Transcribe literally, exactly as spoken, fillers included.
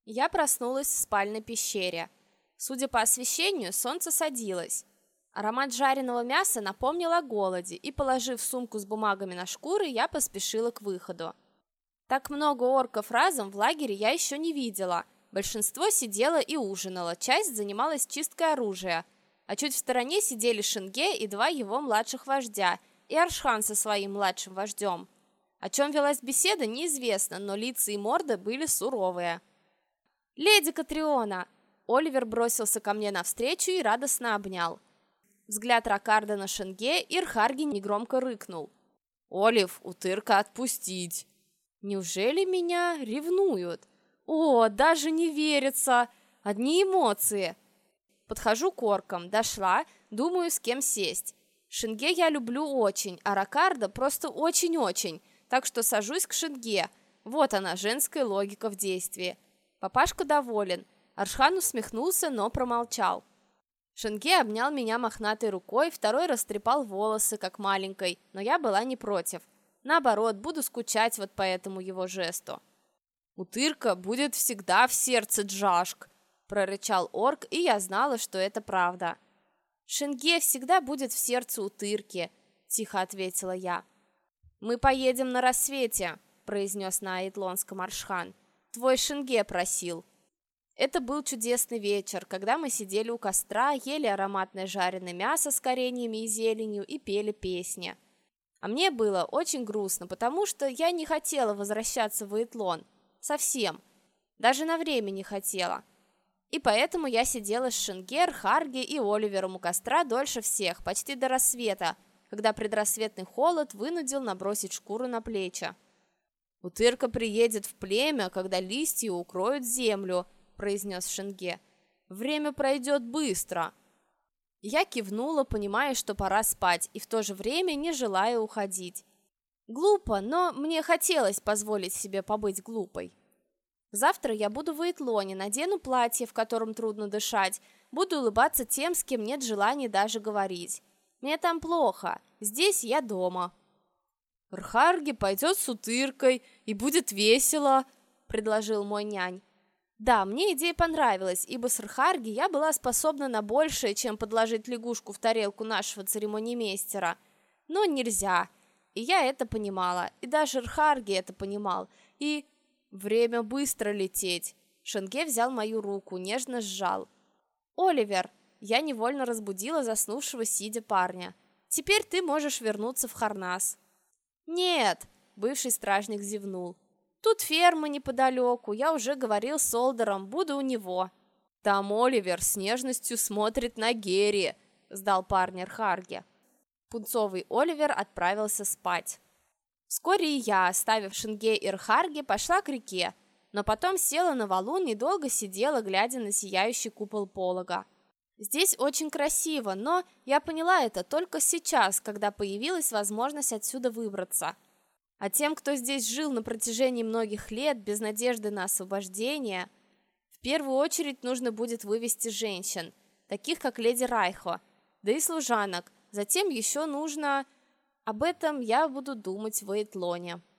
Я проснулась в спальной пещере. Судя по освещению, солнце садилось. Аромат жареного мяса напомнил о голоде, и, положив сумку с бумагами на шкуры, я поспешила к выходу. Так много орков разом в лагере я еще не видела. Большинство сидело и ужинало, часть занималась чисткой оружия, а чуть в стороне сидели Шенге и два его младших вождя, и Аршхан со своим младшим вождем. О чем велась беседа, неизвестно, но лица и морды были суровые. «Леди Катриона!» Оливер бросился ко мне навстречу и радостно обнял. Взгляд Ракарда на Шенге, и Рхарги негромко рыкнул. «Олив, утырка отпустить!» «Неужели меня ревнуют? О, даже не верится! Одни эмоции!» Подхожу к оркам, дошла, думаю, с кем сесть. Шенге я люблю очень, а Ракарда просто очень-очень, так что сажусь к Шенге. Вот она, женская логика в действии. Папашка доволен. Аршхан усмехнулся, но промолчал. Шенге обнял меня мохнатой рукой, второй растрепал волосы, как маленькой, но я была не против. Наоборот, буду скучать вот по этому его жесту. «Утырка будет всегда в сердце Джашк», — прорычал орк, и я знала, что это правда. «Шенге всегда будет в сердце Утырки», — тихо ответила я. «Мы поедем на рассвете», — произнес на айтлонском Аршхан. «Твой Шенге просил». Это был чудесный вечер, когда мы сидели у костра, ели ароматное жареное мясо с кореньями и зеленью и пели песни. А мне было очень грустно, потому что я не хотела возвращаться в Айтлон. Совсем. Даже на время не хотела. И поэтому я сидела с Шенге, Рхарги и Оливером у костра дольше всех, почти до рассвета, когда предрассветный холод вынудил набросить шкуру на плечи. «Утырка приедет в племя, когда листья укроют землю», — произнес Шенге. «Время пройдет быстро». Я кивнула, понимая, что пора спать, и в то же время не желая уходить. Глупо, но мне хотелось позволить себе побыть глупой. Завтра я буду в Айтлоне, надену платье, в котором трудно дышать, буду улыбаться тем, с кем нет желания даже говорить. Мне там плохо, здесь я дома. «Рхарги пойдет с Утыркой, и будет весело», — предложил мой нянь. Да, мне идея понравилась, ибо с Рхарги я была способна на большее, чем подложить лягушку в тарелку нашего церемонимейстера. Но нельзя, и я это понимала, и даже Рхарги это понимал, и... Время быстро лететь. Шенге взял мою руку, нежно сжал. «Оливер!» Я невольно разбудила заснувшего сидя парня. «Теперь ты можешь вернуться в Харнас». «Нет!» — бывший стражник зевнул. «Тут ферма неподалеку, я уже говорил с Олдером, буду у него». «Там Оливер с нежностью смотрит на Герри», — сдал парня Рхарги. Пунцовый Оливер отправился спать. Вскоре и я, оставив Шенге и Рхарги, пошла к реке, но потом села на валун и долго сидела, глядя на сияющий купол полога. Здесь очень красиво, но я поняла это только сейчас, когда появилась возможность отсюда выбраться. А тем, кто здесь жил на протяжении многих лет без надежды на освобождение, в первую очередь нужно будет вывести женщин, таких как леди Райхо, да и служанок. Затем еще нужно... Об этом я буду думать в Айтлоне.